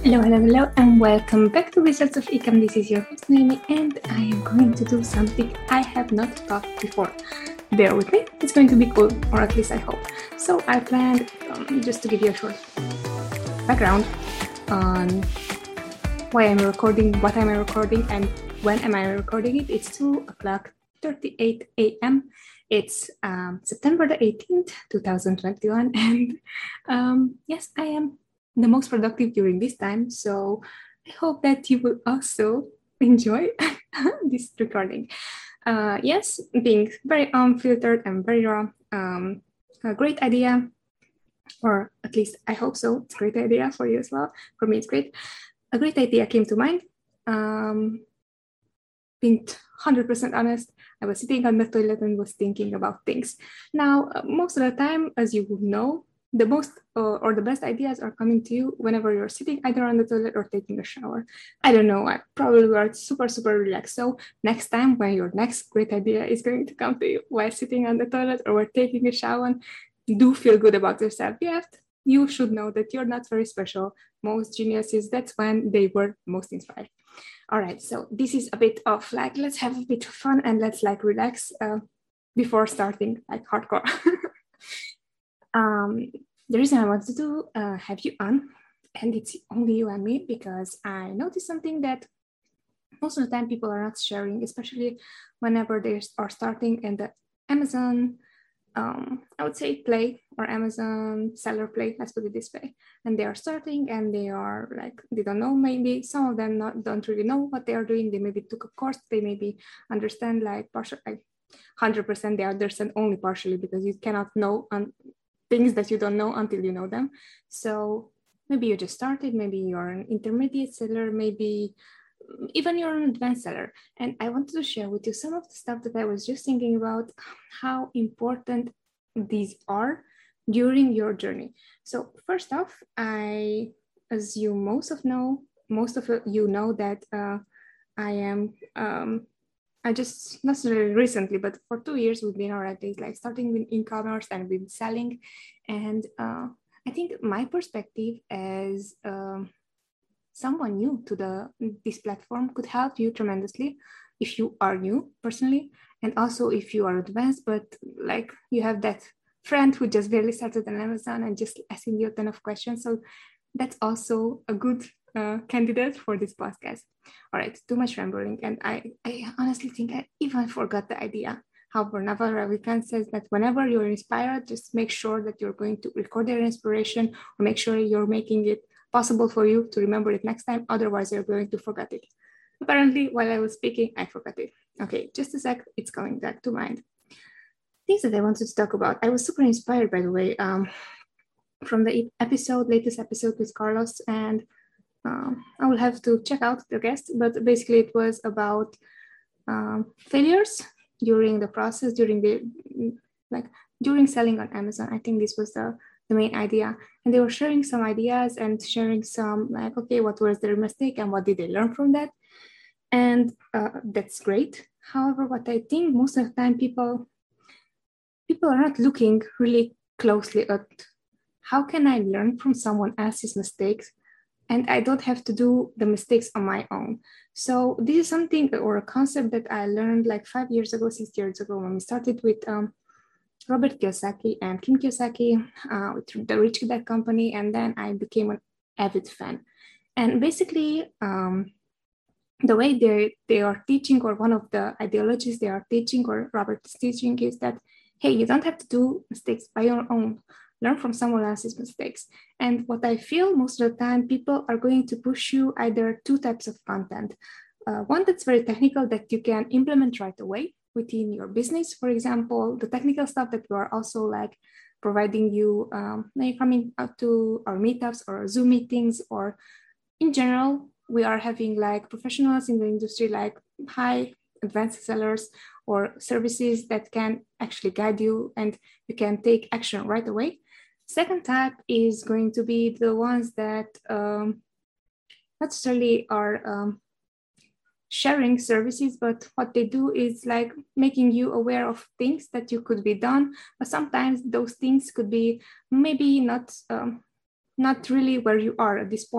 Hello, and welcome back to Wizards of Ecom. This is your host, Naomi, and I am going to do something I have not taught before. Bear with me, it's going to be cool, or at least I hope. So I planned, just to give you a short background on why I'm recording, what am I recording, and when am I recording it. It's 2:38 a.m. It's September the 18th, 2021, and yes, I am the most productive during this time. So I hope that you will also enjoy this recording. Yes, being very unfiltered and very raw, a great idea, or at least I hope so. It's a great idea for you as well. For me, it's great. A great idea came to mind. Being 100% honest, I was sitting on the toilet and was thinking about things. Now, most of the time, as you would know, the most or the best ideas are coming to you whenever you're sitting either on the toilet or taking a shower. I don't know, I probably are super relaxed. So next time when your next great idea is going to come to you while sitting on the toilet or while taking a shower, do feel good about yourself. You should know that you're not very special. Most geniuses, that's when they were most inspired. All right, so this is a bit of like, let's have a bit of fun and let's like relax before starting like hardcore. The reason I wanted to have you on, and it's only you and me, because I noticed something that most of the time people are not sharing, especially whenever they are starting in the Amazon, I would say play or Amazon seller play, let's put it this way. And they are starting and they are like, they don't know, maybe some of them don't really know what they are doing. They maybe took a course, they maybe understand like partial, like 100% they understand only partially, because you cannot know things that you don't know until you know them. So maybe you just started, maybe you're an intermediate seller, maybe even you're an advanced seller. And I wanted to share with you some of the stuff that I was just thinking about, how important these are during your journey. So first off, as you most of you know that I am I just, not really recently, but for 2 years, we've been already like starting with e-commerce and with selling. And I think my perspective as someone new to this platform could help you tremendously if you are new personally, and also if you are advanced, but like you have that friend who just barely started on Amazon and just asking you a ton of questions. So that's also a good candidate for this podcast. All right, too much rambling. And I honestly think I even forgot the idea. However, Naval Ravikant says that whenever you're inspired, just make sure that you're going to record your inspiration, or make sure you're making it possible for you to remember it next time. Otherwise, you're going to forget it. Apparently, while I was speaking, I forgot it. Okay, just a sec, it's coming back to mind. Things that I wanted to talk about. I was super inspired, by the way, from the latest episode with Carlos, and I will have to check out the guest, but basically it was about failures during the process, during selling on Amazon. I think this was the main idea, and they were sharing some ideas and sharing some like, okay, what was their mistake and what did they learn from that, and that's great. However, what I think most of the time people are not looking really closely at how can I learn from someone else's mistakes and I don't have to do the mistakes on my own. So this is something or a concept that I learned like 6 years ago when we started with Robert Kiyosaki and Kim Kiyosaki with the Rich Dad Company, and then I became an avid fan. And basically, the way they are teaching, or one of the ideologies they are teaching, or Robert is teaching, is that, hey, you don't have to do mistakes by your own. Learn from someone else's mistakes. And what I feel most of the time, people are going to push you either two types of content. One that's very technical that you can implement right away within your business. For example, the technical stuff that we are also like providing you when you're coming out to our meetups or Zoom meetings, or in general, we are having like professionals in the industry, like high advanced sellers or services that can actually guide you and you can take action right away. Second type is going to be the ones that not necessarily are sharing services, but what they do is like making you aware of things that you could be done, but sometimes those things could be maybe not really where you are at this point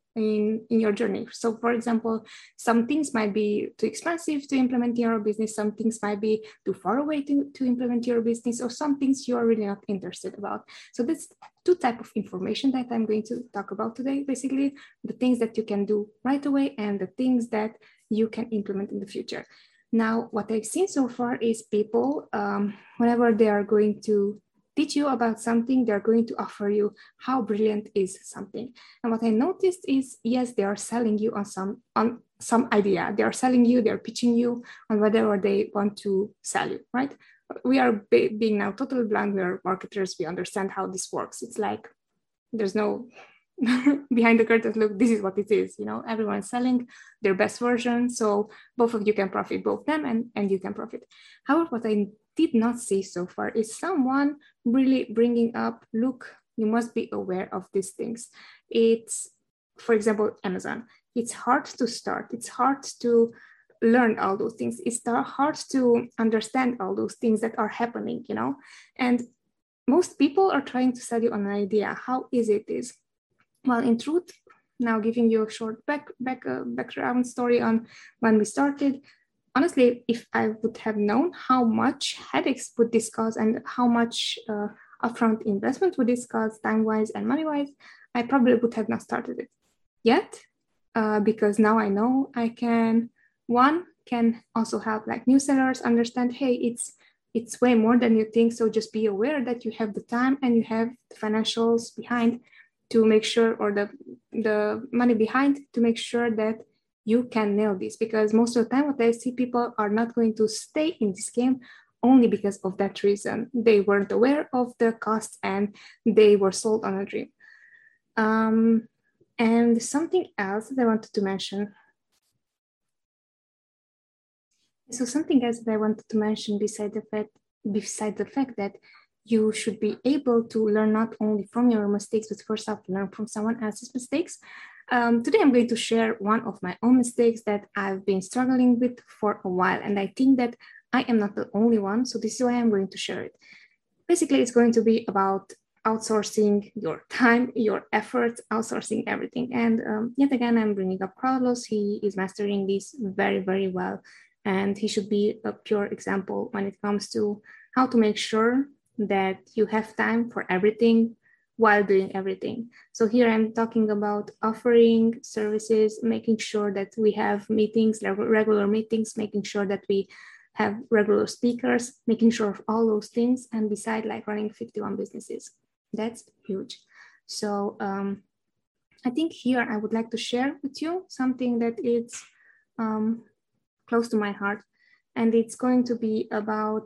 in your journey. So for example, some things might be too expensive to implement in your business, some things might be too far away to implement your business, or some things you are really not interested about. So that's two types of information that I'm going to talk about today. Basically, the things that you can do right away and the things that you can implement in the future. Now, what I've seen so far is people, whenever they are going to teach you about something, they're going to offer you how brilliant is something. And what I noticed is, yes, they are selling you on some idea. They are selling you, they're pitching you on whatever they want to sell you, right? We are being now totally blind. We are marketers. We understand how this works. It's like there's no behind the curtains. Look, this is what it is. You know, everyone's selling their best version. So both of you can profit, both them and you can profit. However, what I did not see so far is someone really bringing up, look, you must be aware of these things. It's, for example, Amazon. It's hard to start. It's hard to learn all those things. It's hard to understand all those things that are happening, you know? And most people are trying to sell you an idea how easy it is. Well, in truth, now giving you a short background story on when we started, honestly, if I would have known how much headaches would this cause and how much upfront investment would this cause time-wise and money-wise, I probably would have not started it yet, because now I know I can also help like new sellers understand, hey, it's way more than you think. So just be aware that you have the time and you have the financials behind to make sure, or the money behind to make sure that you can nail this. Because most of the time what I see, people are not going to stay in this game only because of that reason. They weren't aware of the costs and they were sold on a dream. And something else that I wanted to mention. So something else that I wanted to mention beside the fact that you should be able to learn not only from your mistakes, but first off, learn from someone else's mistakes. Today, I'm going to share one of my own mistakes that I've been struggling with for a while. And I think that I am not the only one. So this is why I'm going to share it. Basically, it's going to be about outsourcing your time, your efforts, outsourcing everything. And yet again, I'm bringing up Carlos. He is mastering this very, very well. And he should be a pure example when it comes to how to make sure that you have time for everything while doing everything. So here I'm talking about offering services, making sure that we have meetings, regular meetings, making sure that we have regular speakers, making sure of all those things. And beside like running 51 businesses, that's huge. So I think here I would like to share with you something that is close to my heart. And it's going to be about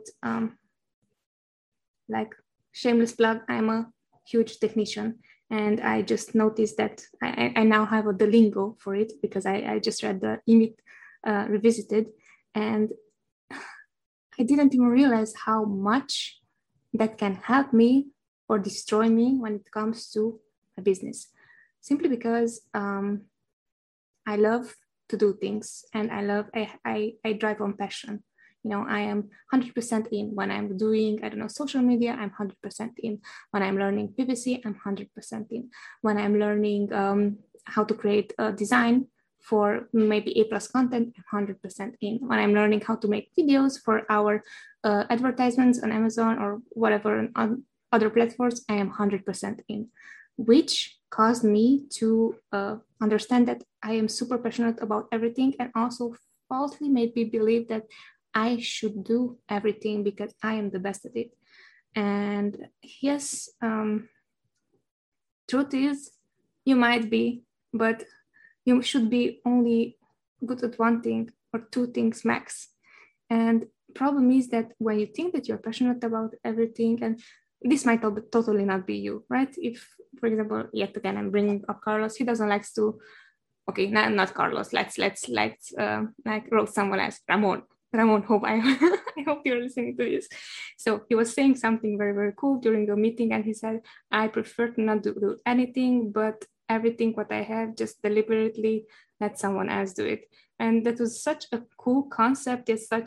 like shameless plug, I'm a huge technician, and I just noticed that I now have the lingo for it because I just read the IMIT Revisited, and I didn't even realize how much that can help me or destroy me when it comes to a business, simply because I love to do things, and I drive on passion. You know, I am 100% in when I'm doing, I don't know, social media, I'm 100% in. When I'm learning PPC, I'm 100% in. When I'm learning how to create a design for maybe A+ content, I'm 100% in. When I'm learning how to make videos for our advertisements on Amazon or whatever on other platforms, I am 100% in, which caused me to understand that I am super passionate about everything, and also falsely made me believe that I should do everything because I am the best at it. And yes, truth is, you might be, but you should be only good at one thing or two things max. And problem is that when you think that you're passionate about everything, and this might totally not be you, right? If, for example, yet again, I'm bringing up Carlos, he doesn't like to, okay, not Carlos, let's like wrote someone else, Ramon, hope I hope you're listening to this. So he was saying something very, very cool during a meeting, and he said, I prefer to not do anything, but everything what I have, just deliberately let someone else do it. And that was such a cool concept. It's such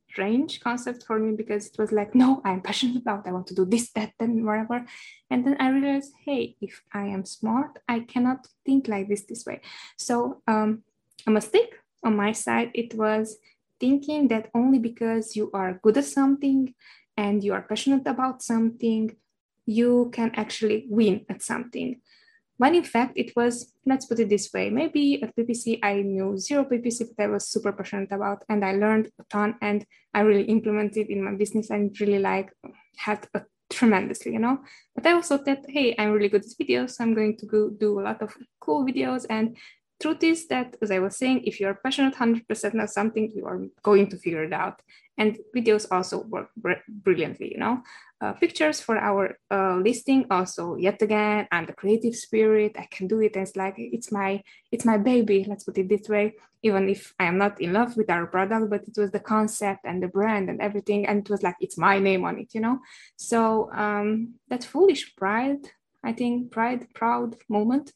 strange concept for me because it was like, no, I'm passionate about, I want to do this, that, and whatever. And then I realized, hey, if I am smart, I cannot think like this way. So a mistake on my side, it was thinking that only because you are good at something and you are passionate about something, you can actually win at something. When in fact it was, let's put it this way, maybe at PPC I knew zero PPC, but I was super passionate about, and I learned a ton, and I really implemented in my business and really helped tremendously, But I also thought, hey, I'm really good at videos, so I'm going to go do a lot of cool videos. And truth is that, as I was saying, if you're passionate 100% of something, you are going to figure it out. And videos also work brilliantly, pictures for our listing also, yet again, I'm the creative spirit, I can do it. And it's like, it's my baby, let's put it this way, even if I am not in love with our product, but it was the concept and the brand and everything. And it was like, it's my name on it, So that foolish pride, I think, proud moment,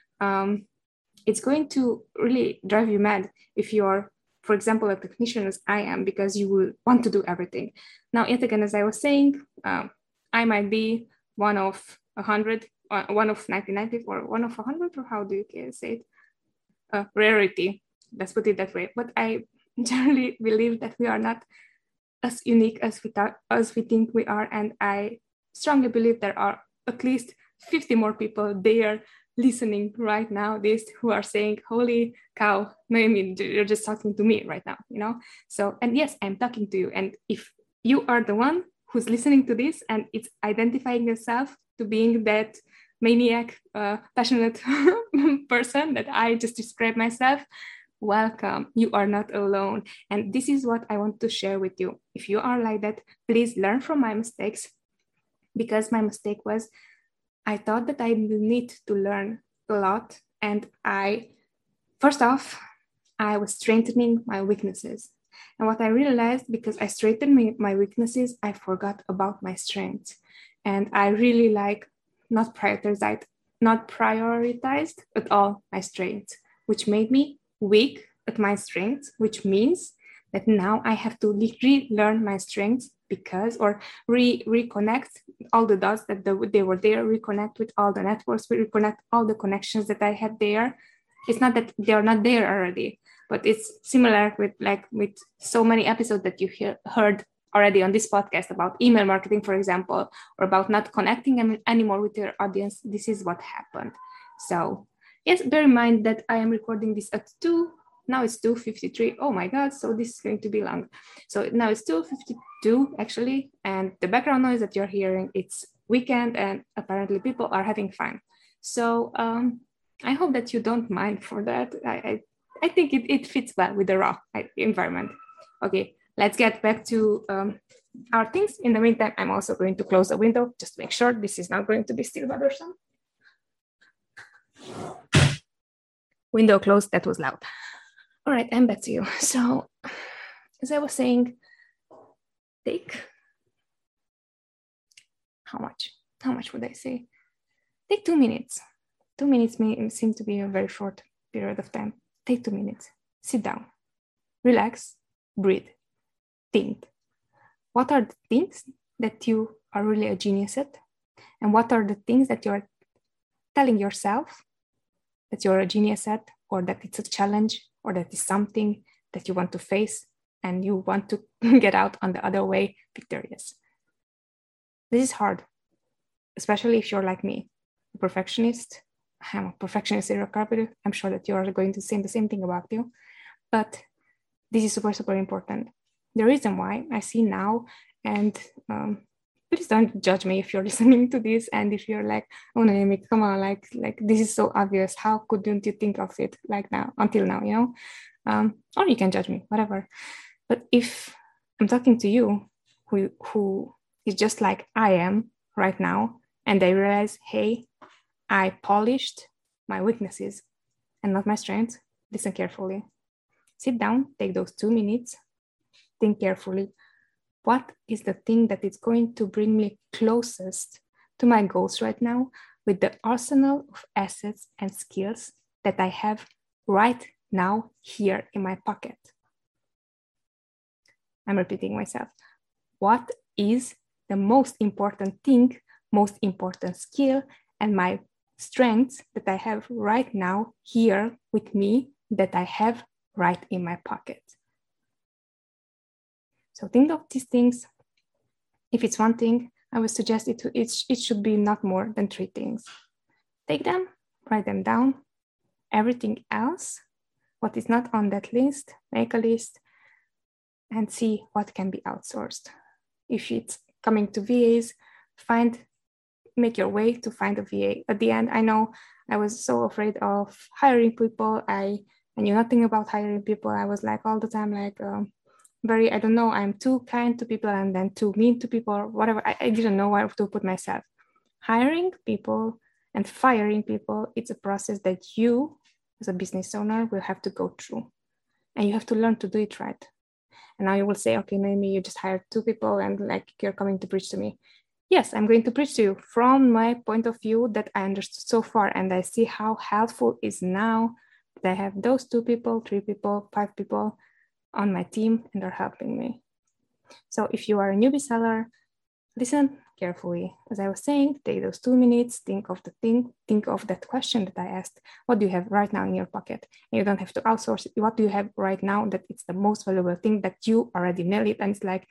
it's going to really drive you mad if you're, for example, a technician as I am, because you will want to do everything. Now, yet again, as I was saying, I might be one of 100, one of 99, or one of 100, or how do you say it? Rarity, let's put it that way. But I generally believe that we are not as unique as we think we are. And I strongly believe there are at least 50 more people there listening right now, who are saying, holy cow, Noemi, you're just talking to me right now, So, and yes, I'm talking to you. And if you are the one who's listening to this and it's identifying yourself to being that maniac, passionate person that I just described myself, welcome, you are not alone. And this is what I want to share with you. If you are like that, please learn from my mistakes, because my mistake was, I thought that I need to learn a lot. And first off, I was strengthening my weaknesses. And what I realized, because I strengthened my weaknesses, I forgot about my strengths. And I really not prioritized at all my strengths, which made me weak at my strengths, which means that now I have to relearn my strengths, or reconnect all the dots that they were there, reconnect with all the networks, reconnect all the connections that I had there. It's not that they are not there already, but it's similar with so many episodes that you heard already on this podcast about email marketing, for example, or about not connecting anymore with your audience. This is what happened. So yes, bear in mind that I am recording this at 2. Now it's 2:53. Oh my God, so this is going to be long. So now it's 2:52 actually, and the background noise that you're hearing, it's weekend and apparently people are having fun. So I hope that you don't mind for that. I think it fits well with the raw environment. Okay, let's get back to our things. In the meantime, I'm also going to close the window just to make sure this is not going to be still bothersome. Window closed, that was loud. All right, I'm back to you. So, as I was saying, take how much would I say? Take 2 minutes. 2 minutes may seem to be a very short period of time. Take 2 minutes. Sit down, relax, breathe, think. What are the things that you are really a genius at? And what are the things that you're telling yourself that you're a genius at, or that it's a challenge, or that is something that you want to face and you want to get out on the other way victorious? This is hard, especially if you're like me, a perfectionist. I'm a perfectionist serial carpenter. I'm sure that you are going to say the same thing about you, but this is super, super important. The reason why I see now, and please don't judge me if you're listening to this and if you're like, oh Noemi, come on, like this is so obvious. How couldn't you think of it until now, or you can judge me, whatever. But if I'm talking to you who is just like I am right now, and I realize, hey, I polished my weaknesses and not my strengths, listen carefully. Sit down, take those 2 minutes, think carefully. What is the thing that is going to bring me closest to my goals right now with the arsenal of assets and skills that I have right now here in my pocket? I'm repeating myself. What is the most important thing, most important skill, and my strengths that I have right now here with me that I have right in my pocket? So think of these things. If it's one thing, I would suggest it should be not more than 3 things. Take them, write them down. Everything else, what is not on that list, make a list and see what can be outsourced. If it's coming to VAs, make your way to find a VA. At the end, I know I was so afraid of hiring people. I knew nothing about hiring people. I was like all the time, like I don't know, I'm too kind to people and then too mean to people or whatever. I didn't know where to put myself. Hiring people and firing people, it's a process that you as a business owner will have to go through. And you have to learn to do it right. And now you will say, okay, maybe you just hired 2 people and like you're coming to preach to me. Yes, I'm going to preach to you from my point of view that I understood so far. And I see how helpful is now that I have those 2 people, 3 people, 5 people on my team and they're helping me. So if you are a newbie seller, listen carefully. As I was saying, take those 2 minutes, think of that question that I asked. What do you have right now in your pocket? And you don't have to outsource it. What do you have right now that it's the most valuable thing that you already nail it? And it's like,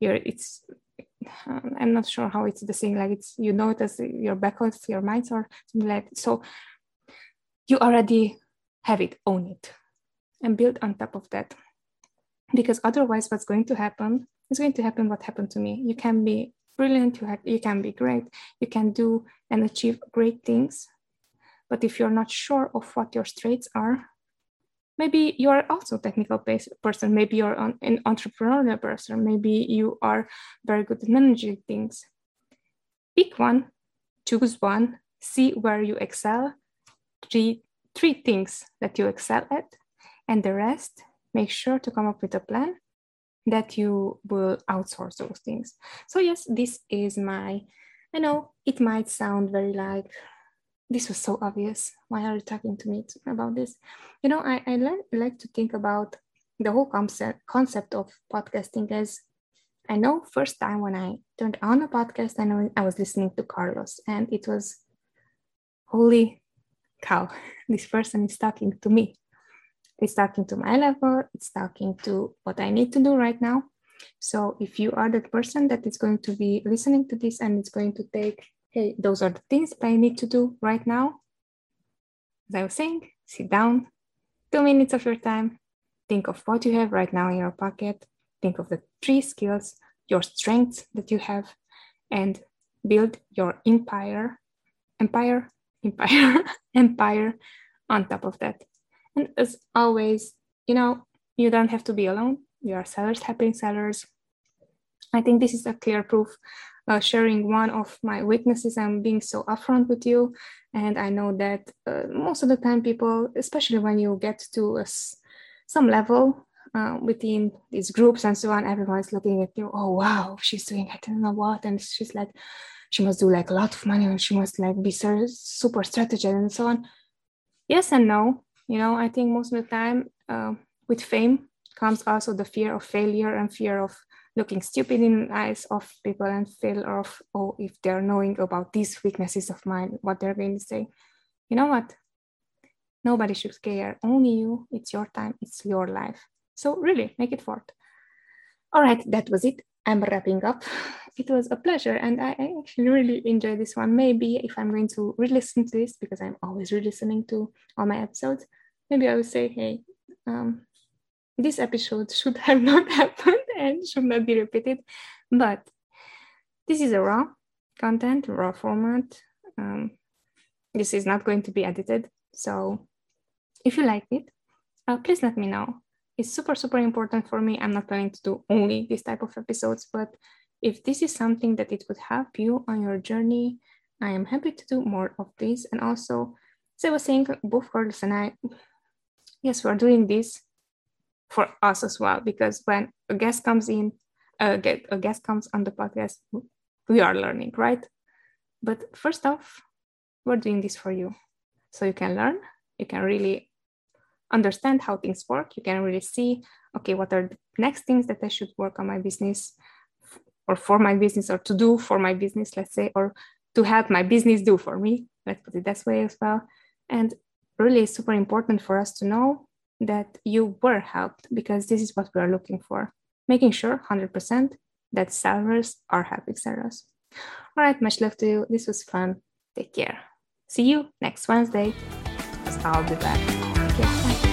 I'm not sure how it's the same, like it's, you know, it as your back of your mind or something like that. So you already have it, own it, and build on top of that. Because otherwise what's going to happen is going to happen what happened to me. You can be brilliant, you can be great, you can do and achieve great things. But if you're not sure of what your strengths are, maybe you are also a technical person, maybe you're an entrepreneurial person, maybe you are very good at managing things. Pick one, choose one, see where you excel, three things that you excel at, and the rest, make sure to come up with a plan that you will outsource those things. So yes, this is I know it might sound very like, this was so obvious. Why are you talking to me about this? You know, I like to think about the whole concept of podcasting as, I know first time when I turned on a podcast, I know I was listening to Carlos and it was, holy cow, this person is talking to me. It's talking to my level, it's talking to what I need to do right now. So if you are that person that is going to be listening to this and it's going to take, hey, those are the things that I need to do right now. As I was saying, sit down, 2 minutes of your time, think of what you have right now in your pocket, think of the 3 skills, your strengths that you have, and build your empire on top of that. And as always, you know, you don't have to be alone. You are sellers helping sellers. I think this is a clear proof. Sharing one of my weaknesses, I'm being so upfront with you. And I know that most of the time people, especially when you get to some level within these groups and so on, everyone's looking at you, oh, wow, she's doing I don't know what. And she's like, she must do like a lot of money and she must like be super strategist and so on. Yes and no. You know, I think most of the time with fame comes also the fear of failure and fear of looking stupid in the eyes of people and fear of, oh, if they're knowing about these weaknesses of mine, what they're going to say. You know what? Nobody should care. Only you. It's your time. It's your life. So really, make it forth. All right, that was it. I'm wrapping up. It was a pleasure and I actually really enjoyed this one. Maybe if I'm going to re-listen to this, because I'm always re-listening to all my episodes, maybe I will say, hey, this episode should have not happened and should not be repeated. But this is a raw content, raw format. This is not going to be edited. So if you like it, please let me know. It's super, super important for me. I'm not planning to do only this type of episodes, but if this is something that it would help you on your journey, I am happy to do more of this. And also, as I was saying, both Carlos and I, yes, we're doing this for us as well, because when a guest comes in, a guest comes on the podcast, we are learning, right? But first off, we're doing this for you. So you can learn, you can really understand how things work. You can really see, okay, what are the next things that I should work on my business or for my business, or to do for my business, let's say, or to help my business do for me. Let's put it that way as well. And really super important for us to know that you were helped, because this is what we are looking for. Making sure 100% that sellers are helping sellers. All right, much love to you. This was fun. Take care. See you next Wednesday. I'll be back. Take care. Bye.